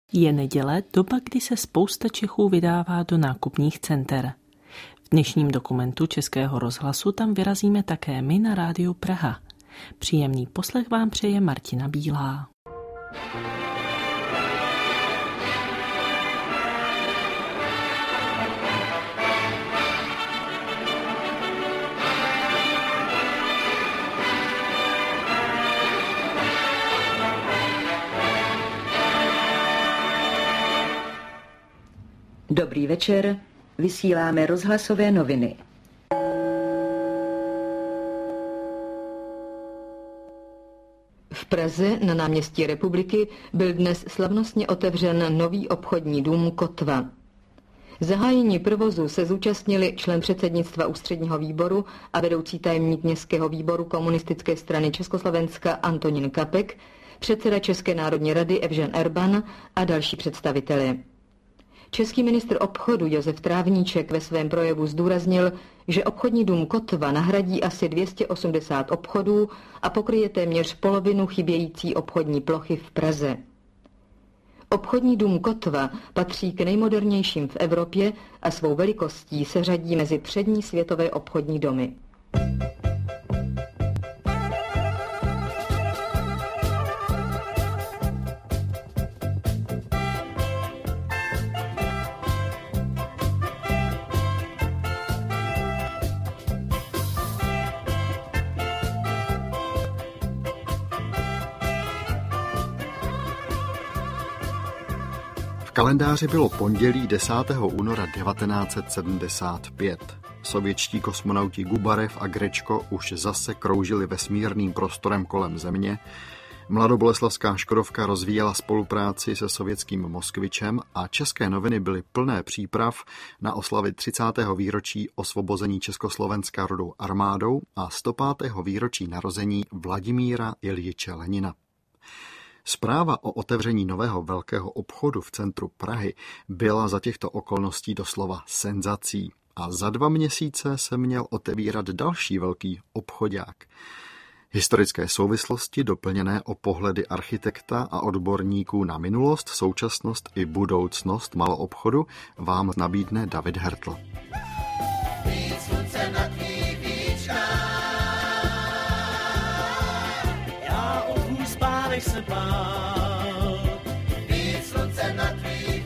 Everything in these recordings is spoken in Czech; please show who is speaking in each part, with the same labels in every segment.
Speaker 1: Je neděle, doba, kdy se spousta Čechů vydává do nákupních center. V dnešním dokumentu Českého rozhlasu tam vyrazíme také my na Rádiu Praha. Příjemný poslech vám přeje Martina Bílá.
Speaker 2: Dobrý večer, vysíláme rozhlasové noviny. V Praze na náměstí Republiky byl dnes slavnostně otevřen nový obchodní dům Kotva. Zahájení provozu se zúčastnili člen předsednictva ústředního výboru a vedoucí tajemník městského výboru Komunistické strany Československa Antonín Kapek, předseda České národní rady Evžen Erban a další představitelé. Český ministr obchodu Josef Trávníček ve svém projevu zdůraznil, že obchodní dům Kotva nahradí asi 280 obchodů a pokryje téměř polovinu chybějící obchodní plochy v Praze. Obchodní dům Kotva patří k nejmodernějším v Evropě a svou velikostí se řadí mezi přední světové obchodní domy.
Speaker 3: V kalendáři bylo pondělí 10. února 1975. Sovětští kosmonauti Gubarev a Grečko už zase kroužili vesmírným prostorem kolem Země. Mladoboleslavská Škodovka rozvíjela spolupráci se sovětským Moskvičem a české noviny byly plné příprav na oslavy 30. výročí osvobození Československa Rudou armádou a 105. výročí narození Vladimíra Iljiče Lenina. Zpráva o otevření nového velkého obchodu v centru Prahy byla za těchto okolností doslova senzací a za 2 měsíce se měl otevírat další velký obchodák. Historické souvislosti doplněné o pohledy architekta a odborníků na minulost, současnost i budoucnost maloobchodu vám nabídne David Hertl.
Speaker 4: Se bál, víc slunce na tvých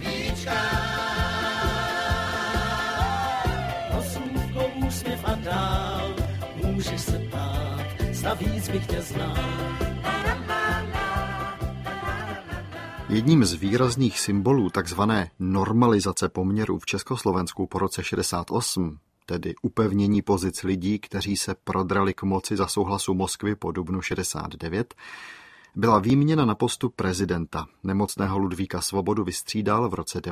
Speaker 4: víčkách. Osmůvkou úsměv a dál, můžeš se bát, snad víc bych tě znal.
Speaker 3: Jedním z výrazných symbolů takzvané normalizace poměrů v Československu po roce 68, tedy upevnění pozic lidí, kteří se prodrali k moci za souhlasu Moskvy po dubnu 69, byla výměna na postu prezidenta. Nemocného Ludvíka Svobodu vystřídal v roce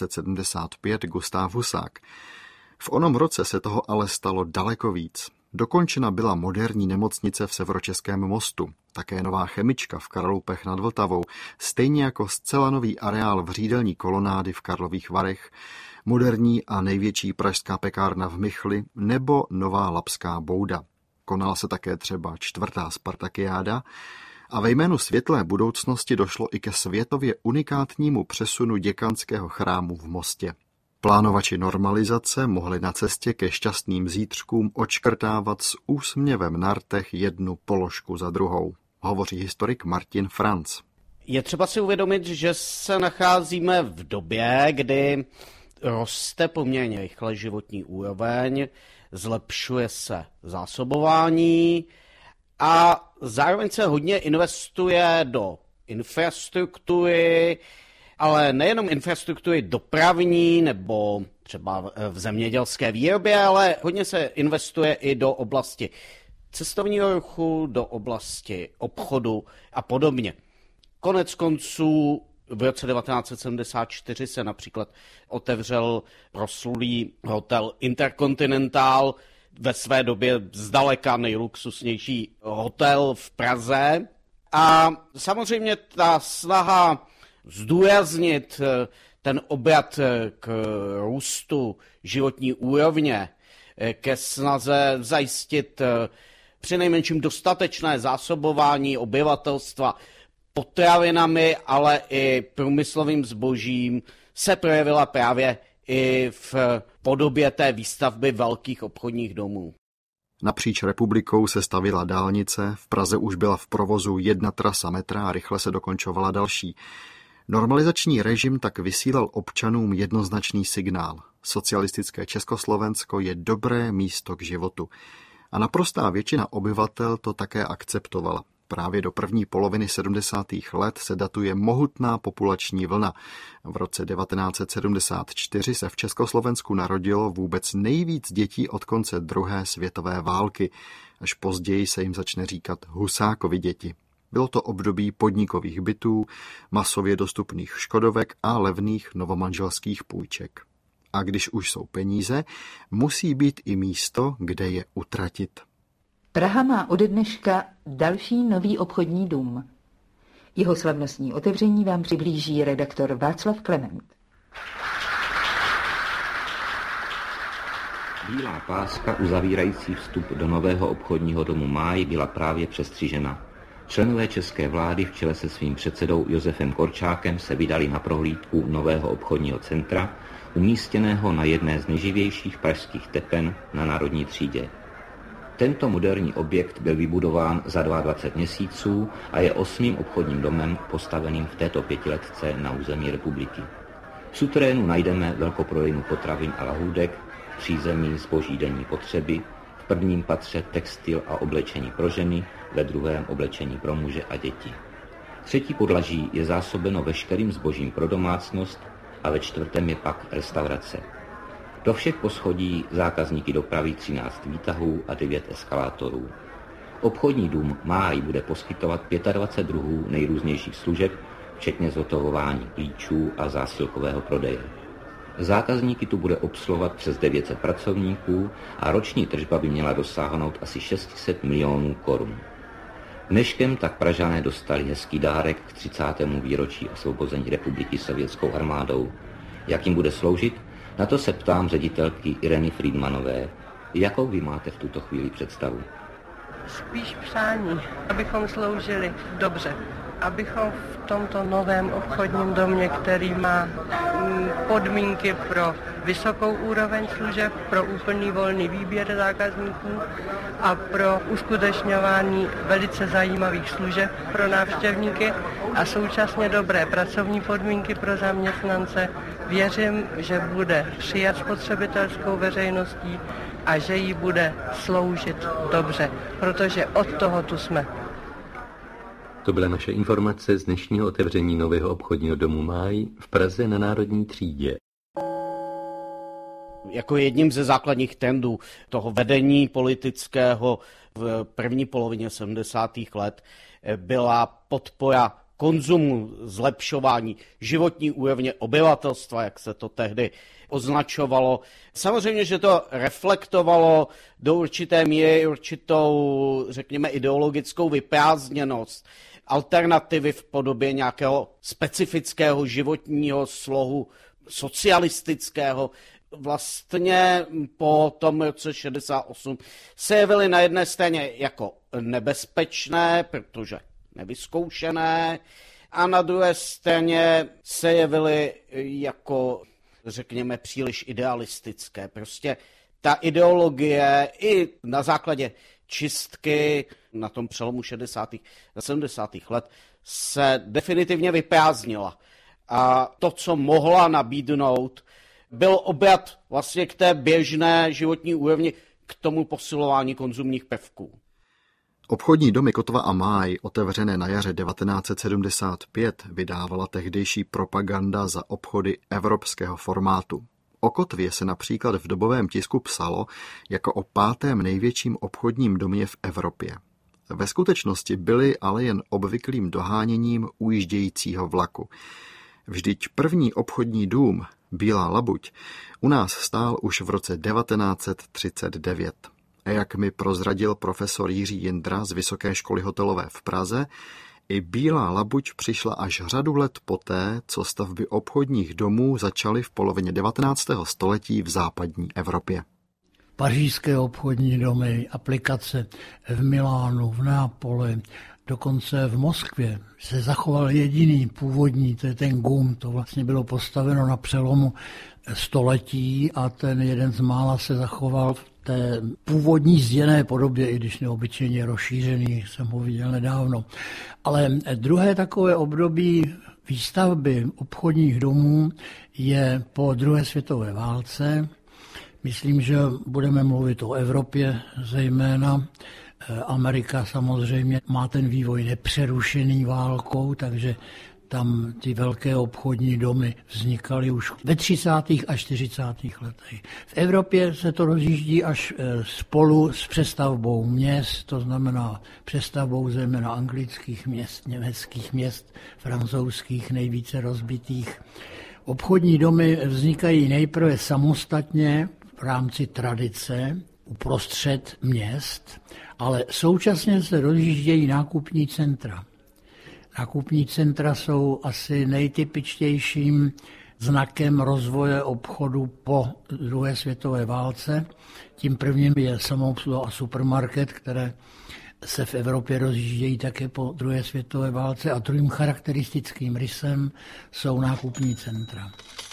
Speaker 3: 1975 Gustáv Husák. V onom roce se toho ale stalo daleko víc. Dokončena byla moderní nemocnice v Severočeském Mostu, také nová chemička v Kralupech nad Vltavou, stejně jako zcela nový areál v řídelní kolonády v Karlových Varech, moderní a největší pražská pekárna v Michli nebo nová labská bouda. Konala se také třeba 4. Spartakiáda, a ve jménu světlé budoucnosti došlo i ke světově unikátnímu přesunu děkanského chrámu v Mostě. Plánovači normalizace mohli na cestě ke šťastným zítřkům odškrtávat s úsměvem na rtech jednu položku za druhou. Hovoří historik Martin Franc.
Speaker 5: Je třeba si uvědomit, že se nacházíme v době, kdy roste poměrně rychle životní úroveň, zlepšuje se zásobování a zároveň se hodně investuje do infrastruktury, ale nejenom infrastruktury dopravní nebo třeba v zemědělské výrobě, ale hodně se investuje i do oblasti cestovního ruchu, do oblasti obchodu a podobně. Konec konců v roce 1974 se například otevřel proslulý hotel Intercontinental, ve své době zdaleka nejluxusnější hotel v Praze. A samozřejmě ta snaha zdůraznit ten obrat k růstu životní úrovně, ke snaze zajistit přinejmenším dostatečné zásobování obyvatelstva potravinami, ale i průmyslovým zbožím se projevila právě i v podobě té výstavby velkých obchodních domů.
Speaker 3: Napříč republikou se stavila dálnice, v Praze už byla v provozu jedna trasa metra a rychle se dokončovala další. Normalizační režim tak vysílal občanům jednoznačný signál. Socialistické Československo je dobré místo k životu. A naprostá většina obyvatel to také akceptovala. Právě do první poloviny 70. let se datuje mohutná populační vlna. V roce 1974 se v Československu narodilo vůbec nejvíc dětí od konce druhé světové války. Až později se jim začne říkat Husákovy děti. Bylo to období podnikových bytů, masově dostupných škodovek a levných novomanželských půjček. A když už jsou peníze, musí být i místo, kde je utratit.
Speaker 6: Praha má ode dneška další nový obchodní dům. Jeho slavnostní otevření vám přiblíží redaktor Václav Klement.
Speaker 7: Bílá páska uzavírající vstup do nového obchodního domu Máj byla právě přestřižena. Členové české vlády v čele se svým předsedou Josefem Korčákem se vydali na prohlídku nového obchodního centra, umístěného na jedné z nejživějších pražských tepen na Národní třídě. Tento moderní objekt byl vybudován za 22 měsíců a je 8. obchodním domem postaveným v této pětiletce na území republiky. V suterénu najdeme velkoprodejnu potravin a lahůdek, přízemí zboží denní potřeby, v prvním patře textil a oblečení pro ženy, ve druhém oblečení pro muže a děti. Třetí podlaží je zásobeno veškerým zbožím pro domácnost a ve čtvrtém je pak restaurace. Do všech poschodí zákazníky dopraví 13 výtahů a 9 eskalátorů. Obchodní dům Máj bude poskytovat 25 druhů nejrůznějších služeb, včetně zhotovování klíčů a zásilkového prodeje. Zákazníky tu bude obsluhovat přes 900 pracovníků a roční tržba by měla dosáhnout asi 600 milionů korun. Dneškem tak Pražané dostali hezký dárek k 30. výročí osvobození republiky sovětskou armádou. Jak jim bude sloužit? Na to se ptám ředitelky Ireny Friedmanové. Jakou vy máte v tuto chvíli představu?
Speaker 8: Spíš přání, abychom sloužili dobře. Abychom v tomto novém obchodním domě, který má podmínky pro vysokou úroveň služeb, pro úplný volný výběr zákazníků a pro uskutečňování velice zajímavých služeb pro návštěvníky a současně dobré pracovní podmínky pro zaměstnance, věřím, že bude přijat spotřebitelskou veřejností a že jí bude sloužit dobře, protože od toho tu jsme.
Speaker 9: To byla naše informace z dnešního otevření nového obchodního domu Máj v Praze na Národní třídě.
Speaker 5: Jako jedním ze základních trendů toho vedení politického v první polovině 70. let byla podpora konzumu, zlepšování životní úrovně obyvatelstva, jak se to tehdy označovalo. Samozřejmě, že to reflektovalo do určité míry určitou, řekněme, ideologickou vyprázdněnost, alternativy v podobě nějakého specifického životního slohu socialistického. Vlastně po tom roce 68 se jevily na jedné straně jako nebezpečné, protože nevyzkoušené, a na druhé straně se jevily jako, řekněme, příliš idealistické. Prostě ta ideologie i na základě čistky na tom přelomu 60. a 70. let se definitivně vyprázdnila. A to, co mohla nabídnout, byl obrat vlastně k té běžné životní úrovni, k tomu posilování konzumních prvků.
Speaker 3: Obchodní domy Kotva a Máj, otevřené na jaře 1975, vydávala tehdejší propaganda za obchody evropského formátu. O Kotvě se například v dobovém tisku psalo jako o 5. největším obchodním domě v Evropě. Ve skutečnosti byly ale jen obvyklým doháněním ujíždějícího vlaku. Vždyť první obchodní dům, Bílá labuť, u nás stál už v roce 1939. A jak mi prozradil profesor Jiří Jindra z Vysoké školy hotelové v Praze, i Bílá labuť přišla až řadu let poté, co stavby obchodních domů začaly v polovině 19. století v západní Evropě.
Speaker 10: Pařížské obchodní domy, aplikace v Milánu, v Neapoli, Dokonce v Moskvě se zachoval jediný původní, to je ten GUM, to vlastně bylo postaveno na přelomu století a ten jeden z mála se zachoval v té původní zděné podobě, i když neobyčejně rozšířený, jsem ho viděl nedávno. Ale druhé takové období výstavby obchodních domů je po druhé světové válce. Myslím, že budeme mluvit o Evropě zejména. Amerika samozřejmě má ten vývoj nepřerušený válkou, takže tam ty velké obchodní domy vznikaly už ve 30. a 40. letech. V Evropě se to rozjíždí až spolu s přestavbou měst, to znamená přestavbou zejména anglických měst, německých měst, francouzských nejvíce rozbitých. Obchodní domy vznikají nejprve samostatně v rámci tradice uprostřed měst, ale současně se rozjíždějí nákupní centra. Nákupní centra jsou asi nejtypičtějším znakem rozvoje obchodu po druhé světové válce. Tím prvním je samoobsluha a supermarket, které se v Evropě rozjíždějí také po druhé světové válce a druhým charakteristickým rysem jsou nákupní centra.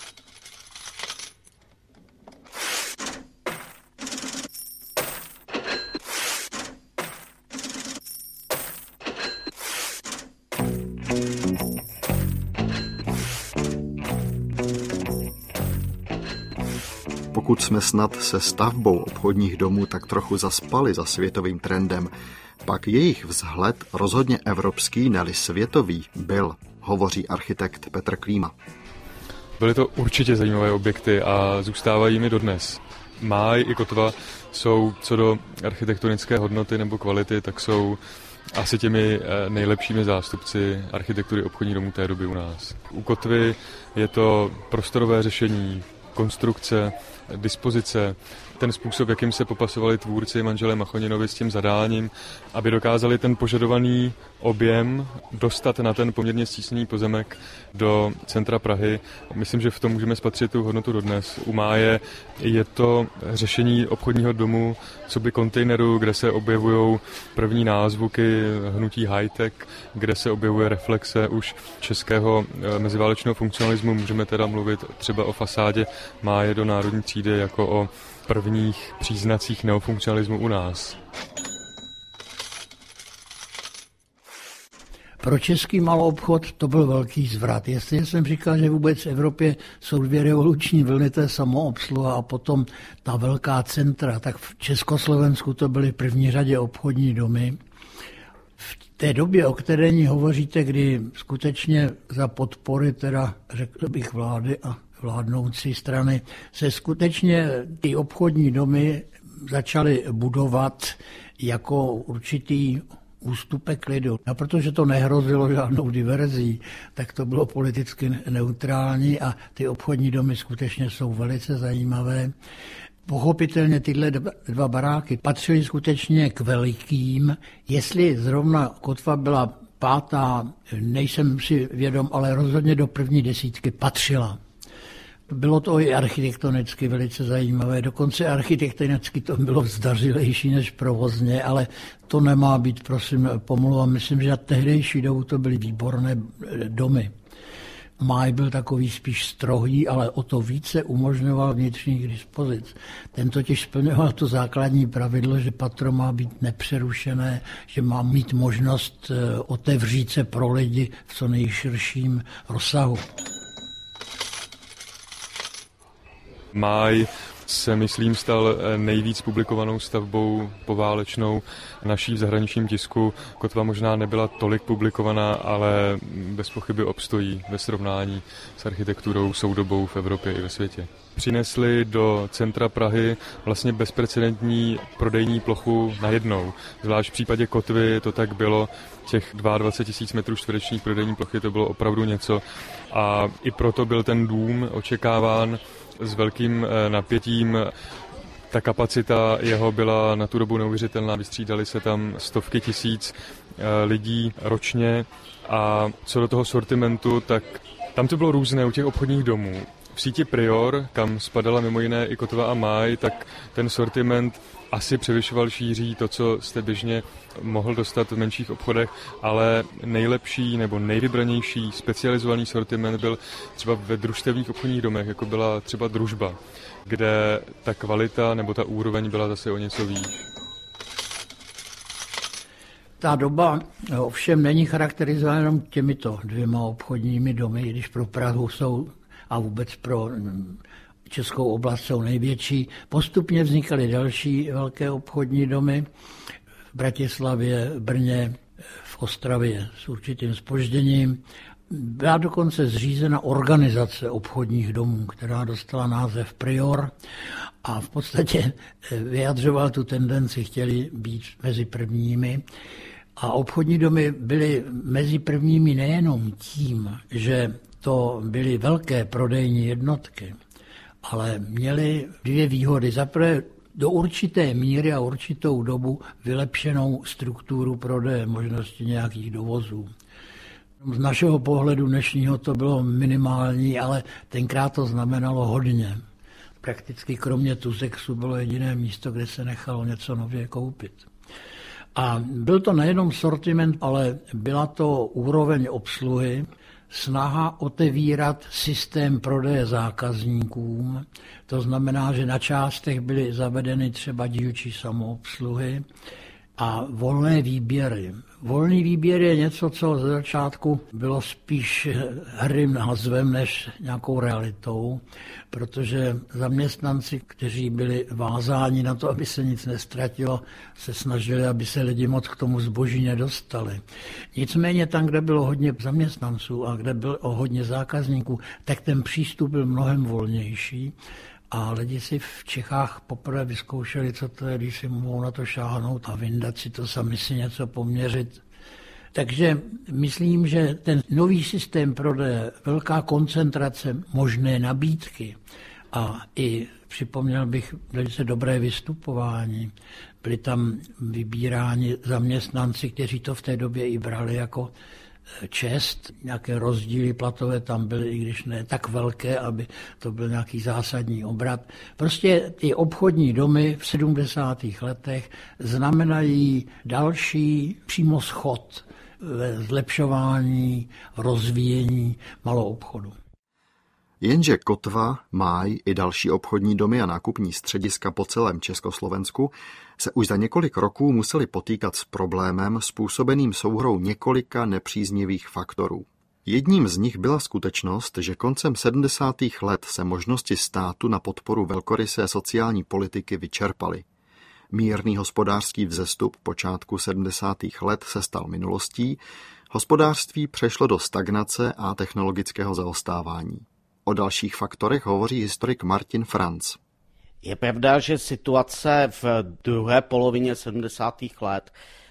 Speaker 3: Pokud jsme snad se stavbou obchodních domů tak trochu zaspali za světovým trendem, pak jejich vzhled rozhodně evropský, ne-li světový, byl, hovoří architekt Petr Klíma.
Speaker 11: Byly to určitě zajímavé objekty a zůstávají mi dodnes. Máj i Kotva jsou co do architektonické hodnoty nebo kvality, tak jsou asi těmi nejlepšími zástupci architektury obchodních domů té doby u nás. U Kotvy je to prostorové řešení, konstrukce, dispozice, ten způsob, jakým se popasovali tvůrci manželé Machoninovi s tím zadáním, aby dokázali ten požadovaný objem dostat na ten poměrně stísněný pozemek do centra Prahy. Myslím, že v tom můžeme spatřit tu hodnotu dodnes. U Máje je to řešení obchodního domu, coby kontejneru, kde se objevují první názvuky hnutí high-tech, kde se objevuje reflexe už českého meziválečného funkcionalismu. Můžeme teda mluvit třeba o fasádě Máje do Národní třídy jako o prvních příznacích neofunkcionalismu u nás.
Speaker 10: Pro český maloobchod to byl velký zvrat. Jestliže jsem říkal, že vůbec v Evropě jsou dvě revoluční vlny, to je samoobsluha a potom ta velká centra, tak v Československu to byly v první řadě obchodní domy. V té době, o které ní hovoříte, kdy skutečně za podpory, teda řekl bych vlády a vládnoucí strany, se skutečně ty obchodní domy začaly budovat jako určitý ústupek lidu. A protože to nehrozilo žádnou diverzí, tak to bylo politicky neutrální a ty obchodní domy skutečně jsou velice zajímavé. Pochopitelně tyhle dva baráky patřily skutečně k velikým. Jestli zrovna Kotva byla pátá, nejsem si vědom, ale rozhodně do první desítky patřila. Bylo to i architektonicky velice zajímavé, dokonce architektonicky to bylo zdařilejší než provozně, ale to nemá být, prosím, pomluva. Myslím, že na tehdejší dobu to byly výborné domy. Máj byl takový spíš strohý, ale o to více umožňoval vnitřních dispozic. Ten totiž splňoval to základní pravidlo, že patro má být nepřerušené, že má mít možnost otevřít se pro lidi v co nejširším rozsahu.
Speaker 11: Máj se, myslím, stal nejvíc publikovanou stavbou poválečnou naší v zahraničním tisku. Kotva možná nebyla tolik publikovaná, ale bez pochyby obstojí ve srovnání s architekturou soudobou v Evropě i ve světě. Přinesli do centra Prahy vlastně bezprecedentní prodejní plochu najednou. Zvlášť v případě Kotvy to tak bylo, těch 22 000 metrů čtverečních prodejní plochy, to bylo opravdu něco. A i proto byl ten dům očekáván s velkým napětím. Ta kapacita jeho byla na tu dobu neuvěřitelná, vystřídali se tam stovky tisíc lidí ročně a co do toho sortimentu, tak tam to bylo různé u těch obchodních domů. V síti Prior, kam spadala mimo jiné i Kotva a Máj, tak ten sortiment asi převyšoval šíří to, co jste běžně mohl dostat v menších obchodech, ale nejlepší nebo nejvybranější specializovaný sortiment byl třeba ve družstevních obchodních domech, jako byla třeba Družba, kde ta kvalita nebo ta úroveň byla zase o něco výš.
Speaker 10: Ta doba ovšem není charakterizována jenom těmito dvěma obchodními domy, když pro Prahu jsou a vůbec pro Českou oblast jsou největší. Postupně vznikaly další velké obchodní domy v Bratislavě, Brně, v Ostravě s určitým zpožděním. Byla dokonce zřízena organizace obchodních domů, která dostala název Prior a v podstatě vyjadřoval tu tendenci, chtěli být mezi prvními. A obchodní domy byly mezi prvními nejenom tím, že to byly velké prodejní jednotky, ale měly dvě výhody. Za prvé do určité míry a určitou dobu vylepšenou strukturu prodeje, možnosti nějakých dovozů. Z našeho pohledu dnešního to bylo minimální, ale tenkrát to znamenalo hodně. Prakticky kromě Tuzexu bylo jediné místo, kde se nechalo něco nově koupit. A byl to nejenom sortiment, ale byla to úroveň obsluhy, snaha otevírat systém prodeje zákazníkům. To znamená, že na částech byly zavedeny třeba dílčí samoobsluhy a volné výběry. Volný výběr je něco, co ze začátku bylo spíš hrdým názvem než nějakou realitou, protože zaměstnanci, kteří byli vázáni na to, aby se nic nestratilo, se snažili, aby se lidi moc k tomu zboží nedostali. Nicméně tam, kde bylo hodně zaměstnanců a kde bylo hodně zákazníků, tak ten přístup byl mnohem volnější. A lidi si v Čechách poprvé vyzkoušeli, co to je, když si mohou na to šáhnout a vyndat si to, sami si něco poměřit. Takže myslím, že ten nový systém prodeje, velká koncentrace možné nabídky a i připomněl bych velice dobré vystupování. Byli tam vybíráni zaměstnanci, kteří to v té době i brali jako čest, nějaké rozdíly platové tam byly, i když ne tak velké, aby to byl nějaký zásadní obrat. Prostě ty obchodní domy v 70. letech znamenají další přímo schod ve zlepšování, rozvíjení maloobchodu.
Speaker 3: Jenže Kotva, Máj i další obchodní domy a nákupní střediska po celém Československu se už za několik roků museli potýkat s problémem způsobeným souhrou několika nepříznivých faktorů. Jedním z nich byla skutečnost, že koncem 70. let se možnosti státu na podporu velkorysé sociální politiky vyčerpaly. Mírný hospodářský vzestup počátku 70. let se stal minulostí, hospodářství přešlo do stagnace a technologického zaostávání. O dalších faktorech hovoří historik Martin Franc.
Speaker 5: Je pravda, že situace v druhé polovině 70. let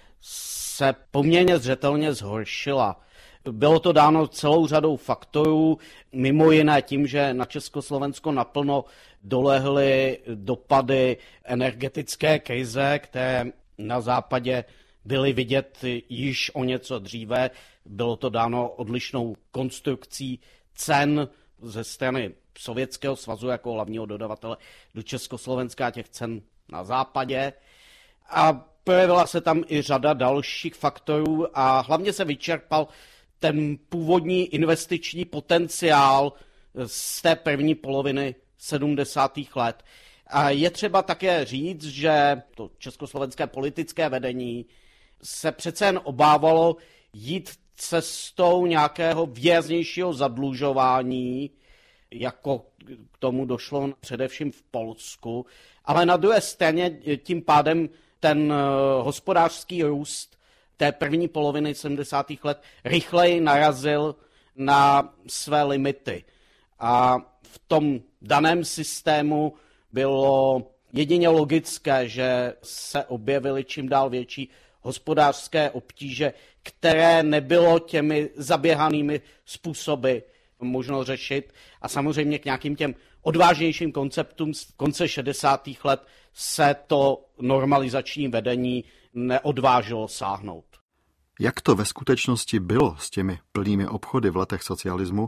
Speaker 5: se poměrně zřetelně zhoršila. Bylo to dáno celou řadou faktorů, mimo jiné tím, že na Československo naplno dolehly dopady energetické krize, které na západě byly vidět již o něco dříve. Bylo to dáno odlišnou konstrukcí cen ze strany Sovětského svazu jako hlavního dodavatele do Československa, těch cen na západě. A projevila se tam i řada dalších faktorů a hlavně se vyčerpal ten původní investiční potenciál z té první poloviny 70. let. A je třeba také říct, že to československé politické vedení se přece jen obávalo jít cestou nějakého výraznějšího zadlužování, jako k tomu došlo především v Polsku, ale na druhé straně tím pádem ten hospodářský růst té první poloviny 70. let rychleji narazil na své limity. A v tom daném systému bylo jedině logické, že se objevily čím dál větší hospodářské obtíže, které nebylo těmi zaběhanými způsoby možno řešit. A samozřejmě k nějakým těm odvážnějším konceptům z konce 60. let se to normalizační vedení neodvážilo sáhnout.
Speaker 3: Jak to ve skutečnosti bylo s těmi plnými obchody v letech socialismu,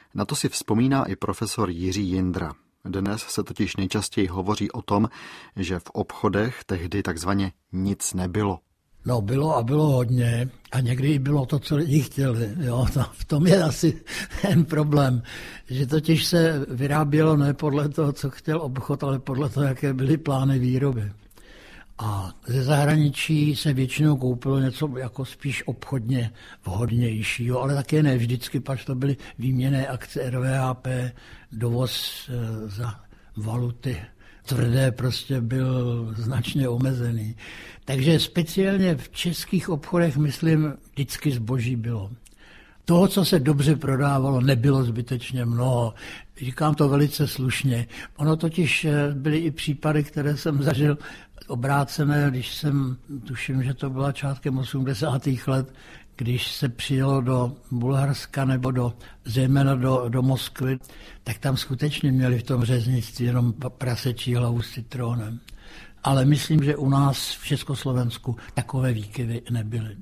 Speaker 3: Na to si vzpomíná i profesor Jiří Jindra. Dnes se totiž nejčastěji hovoří o tom, že v obchodech tehdy takzvaně nic nebylo.
Speaker 10: No bylo a bylo hodně a někdy i bylo to, co lidi chtěli. Jo? V tom je asi ten problém, že totiž se vyrábělo ne podle toho, co chtěl obchod, ale podle toho, jaké byly plány výroby. A ze zahraničí se většinou koupilo něco jako spíš obchodně vhodnějšího, ale také ne vždycky, pak to byly výměnné akce RVHP, dovoz za valuty tvrdé prostě byl značně omezený. Takže speciálně v českých obchodech, myslím, vždycky zboží bylo. Toho, co se dobře prodávalo, nebylo zbytečně mnoho. Říkám to velice slušně. Ono totiž byly i případy, které jsem zažil obrácené, když jsem, tuším, že to byla začátkem 80. let, když se přijelo do Bulharska nebo zejména do Moskvy, tak tam skutečně měli v tom řeznictví jenom prasečí hlavu s citronem. Ale myslím, že u nás v Československu takové výkyvy nebyly.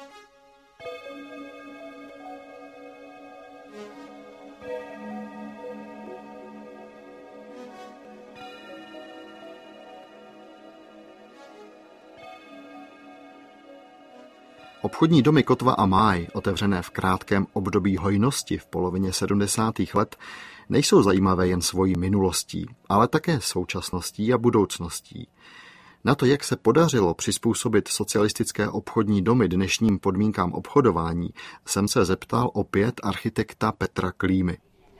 Speaker 3: Obchodní domy Kotva a Máj, otevřené v krátkém období hojnosti v polovině 70. let, nejsou zajímavé jen svojí minulostí, ale také současností a budoucností. Na to, jak se podařilo přizpůsobit socialistické obchodní domy dnešním podmínkám obchodování, jsem se zeptal opět architekta Petra Klímy.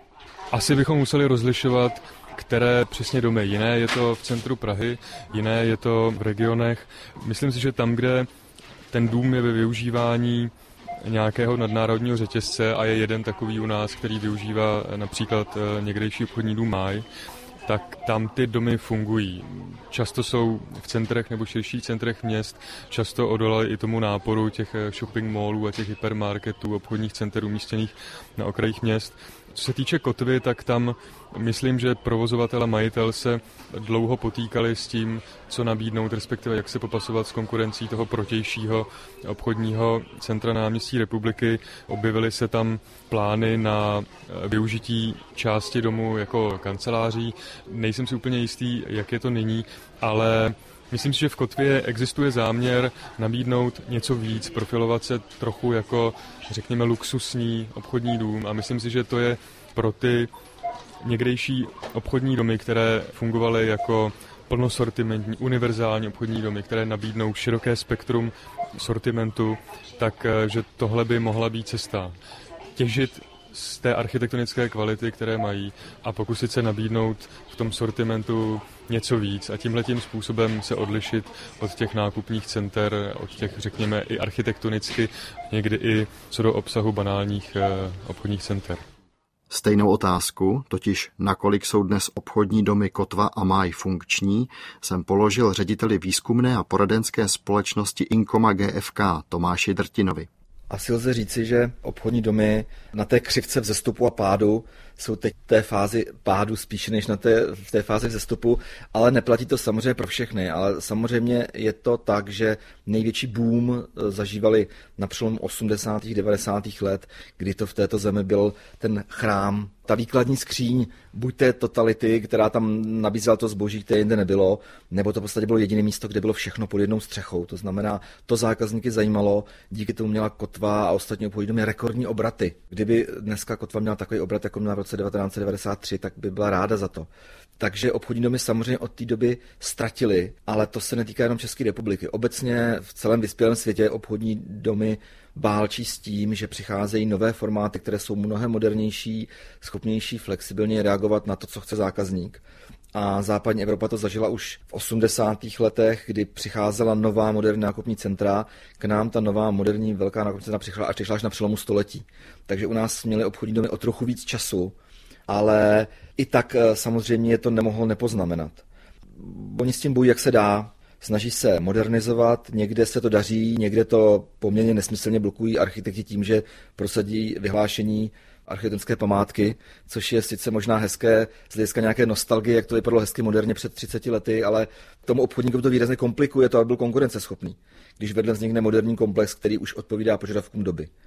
Speaker 11: Asi bychom museli rozlišovat, které přesně domy. Jiné je to v centru Prahy, jiné je to v regionech. Myslím si, že tam, kde ten dům je ve využívání nějakého nadnárodního řetězce a je jeden takový u nás, který využívá například někdejší obchodní dům Máj, tak tam ty domy fungují. Často jsou v centrech nebo širších centrech měst, často odolají i tomu náporu těch shopping mallů a těch hypermarketů, obchodních center umístěných na okrajích měst. Co se týče Kotvy, tak tam myslím, že provozovatel a majitel se dlouho potýkali s tím, co nabídnout, respektive jak se popasovat s konkurencí toho protějšího obchodního centra náměstí Republiky. Objevily se tam plány na využití části domu jako kanceláří. Nejsem si úplně jistý, jak je to nyní, ale myslím si, že v Kotvě existuje záměr nabídnout něco víc, profilovat se trochu jako, řekněme, luxusní obchodní dům a myslím si, že to je pro ty někdejší obchodní domy, které fungovaly jako plnosortimentní, univerzální obchodní domy, které nabídnou široké spektrum sortimentu, takže tohle by mohla být cesta. Těžit z té architektonické kvality, které mají a pokusit se nabídnout v tom sortimentu něco víc a tímhletím způsobem se odlišit od těch nákupních center, od těch, řekněme, i architektonicky, někdy i co do obsahu banálních obchodních center.
Speaker 3: Stejnou otázku, totiž nakolik jsou dnes obchodní domy Kotva a Máj funkční, jsem položil řediteli výzkumné a poradenské společnosti Inkoma GFK Tomáši Drtinovi.
Speaker 12: Asi lze říci, že obchodní domy na té křivce vzestupu a pádu jsou teď v té fázi pádu spíše než v té fázi vzestupu, ale neplatí to samozřejmě pro všechny. Ale samozřejmě je to tak, že největší boom zažívali na přelomu 80. 90. let, kdy to v této zemi byl ten chrám, ta výkladní skříň buď té totality, která tam nabízela to zboží, které jinde nebylo, nebo to v podstatě bylo jediné místo, kde bylo všechno pod jednou střechou. To znamená, to zákazníky zajímalo, díky tomu měla Kotva a ostatní obchodní domy rekordní obraty. Kdyby dneska Kotva měla takový obrat, jako měla v roce 1993, tak by byla ráda za to. Takže obchodní domy samozřejmě od té doby ztratily, ale to se netýká jenom České republiky. Obecně v celém vyspělém světě obchodní domy válčí s tím, že přicházejí nové formáty, které jsou mnohem modernější, schopnější flexibilně reagovat na to, co chce zákazník. A západní Evropa to zažila už v 80. letech, kdy přicházela nová moderní nákupní centra. K nám ta nová moderní velká nákupní centra přišla až na přelomu století. Takže u nás měly obchodní domy o trochu víc času, ale i tak samozřejmě to nemohlo nepoznamenat. Oni s tím bojují, jak se dá. Snaží se modernizovat, někde se to daří, někde to poměrně nesmyslně blokují architekti tím, že prosadí vyhlášení architektonické památky, což je sice možná hezké z hlediska nějaké nostalgie, jak to vypadalo hezky moderně před 30 lety, ale tomu obchodníkovi to výrazně komplikuje to, aby byl konkurenceschopný, když vedle vznikne moderní komplex, který už odpovídá požadavkům doby.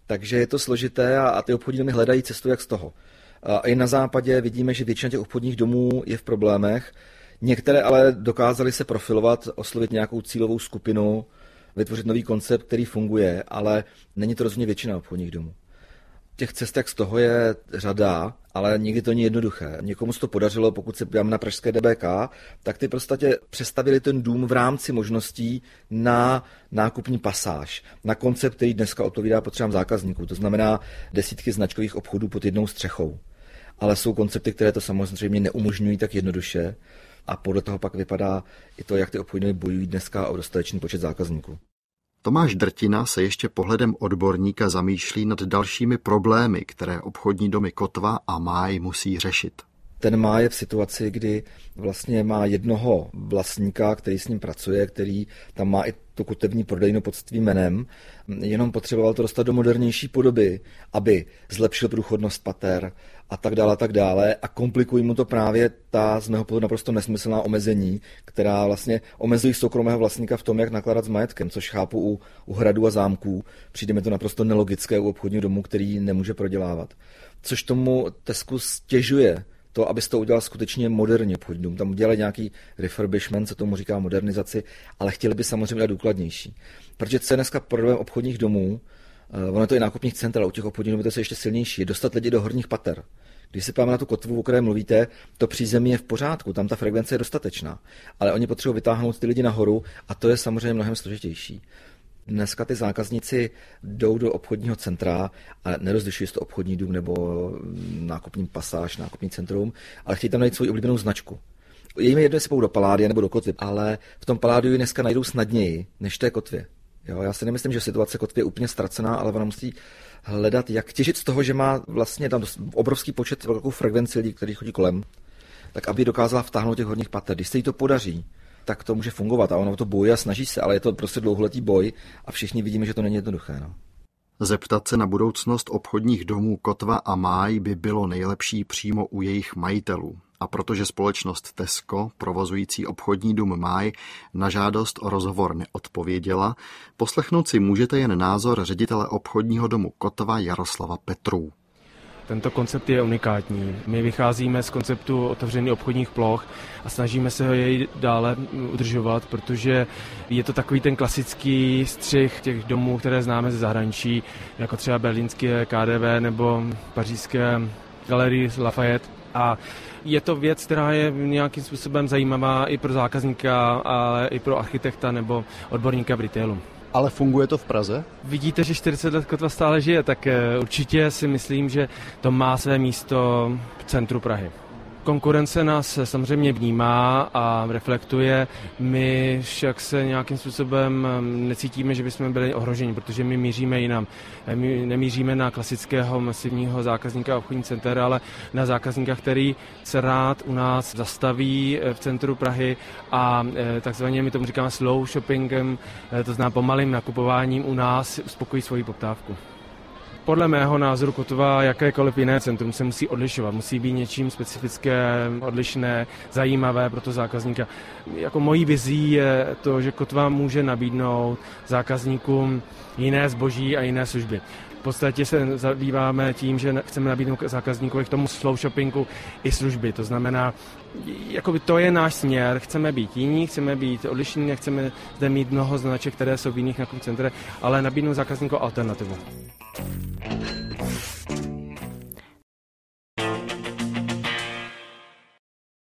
Speaker 12: Takže je to složité a ty obchodní domy hledají cestu, jak z toho. A i na západě vidíme, že většina těch obchodních domů je v problémech. Některé ale dokázaly se profilovat, oslovit nějakou cílovou skupinu, vytvořit nový koncept, který funguje, ale není to rozhodně většina obchodních domů. Těch cest, jak z toho, je řada, ale nikdy to není jednoduché. Někomu se to podařilo, pokud se podíváme na pražské DBK, tak ty prostě přestavili ten dům v rámci možností na nákupní pasáž, na koncept, který dneska odpovídá potřebám zákazníků. To znamená desítky značkových obchodů pod jednou střechou. Ale jsou koncepty, které to samozřejmě neumožňují tak jednoduše a podle toho pak vypadá i to, jak ty obchody bojují dneska o dostatečný počet zákazníků.
Speaker 3: Tomáš Drtina se ještě pohledem odborníka zamýšlí nad dalšími problémy, které obchodní domy Kotva a Máj musí řešit.
Speaker 12: Ten Máj je v situaci, kdy vlastně má jednoho vlastníka, který s ním pracuje, který tam má i tu kotevní prodejnu pod svým jménem, jenom potřeboval to dostat do modernější podoby, aby zlepšil průchodnost pater a tak dále a komplikují mu to právě ta z mého pohledu naprosto nesmyslná omezení, která vlastně omezují soukromého vlastníka v tom, jak nakládat s majetkem, což chápu u hradů a zámků. Přijde mi to naprosto nelogické u obchodního domu, který nemůže prodělávat. Což tomu Tesku stěžuje to, abys to udělal skutečně moderní obchodní dům. Tam udělali nějaký refurbishment, se tomu říká modernizaci, ale chtěli by samozřejmě dělat důkladnější. Protože co je dneska problém obchodních domů, ono je to i nákupních center, ale u těch obchodních domů to je ještě silnější, je dostat lidi do horních pater. Když se páme na tu Kotvu, o které mluvíte, to přízemí je v pořádku, tam ta frekvence je dostatečná, ale oni potřebují vytáhnout ty lidi nahoru a to je samozřejmě mnohem složitější. Dneska ty zákazníci jdou do obchodního centra a nerozlišují to obchodní dům nebo nákupní pasáž, nákupní centrum, ale chtějí tam najít svou oblíbenou značku. Je jim jedno, jestli půjdou do Paládia nebo do Kotvy, ale v tom Paládiu dneska najdou snadněji než té Kotvě. Jo, já si nemyslím, že situace Kotvy je úplně ztracená, ale ona musí hledat, jak těžit z toho, že má vlastně tam obrovský počet, velkou frekvenci lidí, kteří chodí kolem, tak aby dokázala vtáhnout těch horních pater. Když se jí to podaří, tak to může fungovat a ono to bojuje a snaží se, ale je to prostě dlouholetý boj a všichni vidíme, že to není jednoduché. No.
Speaker 3: Zeptat se na budoucnost obchodních domů Kotva a Máj by bylo nejlepší přímo u jejich majitelů. A protože společnost Tesco, provozující obchodní dům Máj, na žádost o rozhovor neodpověděla, poslechnout si můžete jen názor ředitele obchodního domu Kotva Jaroslava Petrů.
Speaker 13: Tento koncept je unikátní. My vycházíme z konceptu otevřených obchodních ploch a snažíme se ho jej dále udržovat, protože je to takový ten klasický střih těch domů, které známe ze zahraničí, jako třeba berlínské KDV nebo pařížské galerie Lafayette. A je to věc, která je nějakým způsobem zajímavá i pro zákazníka, ale i pro architekta nebo odborníka v retailu.
Speaker 14: Ale funguje to v Praze?
Speaker 13: Vidíte, že 40 let Kotva stále žije, tak určitě si myslím, že to má své místo v centru Prahy. Konkurence nás samozřejmě vnímá a reflektuje. My však se nějakým způsobem necítíme, že bychom byli ohroženi, protože my míříme jinam. My nemíříme na klasického masivního zákazníka obchodní center, ale na zákazníka, který se rád u nás zastaví v centru Prahy a takzvaně my tomu říkáme slow shoppingem, to znamená pomalým nakupováním u nás uspokojí svoji poptávku. Podle mého názoru Kotva, jakékoliv jiné centrum, se musí odlišovat, musí být něčím specifické, odlišné, zajímavé pro to zákazníka. Jako mojí vizí je to, že Kotva může nabídnout zákazníkům jiné zboží a jiné služby. V podstatě se zabýváme tím, že chceme nabídnout zákazníkovi k tomu slow shoppingu i služby. To znamená, jakoby to je náš směr. Chceme být jiní, chceme být odlišní, nechceme zde mít mnoho značek, které jsou v jiných nákupních centrech, ale nabídnout zákazníkovi alternativu.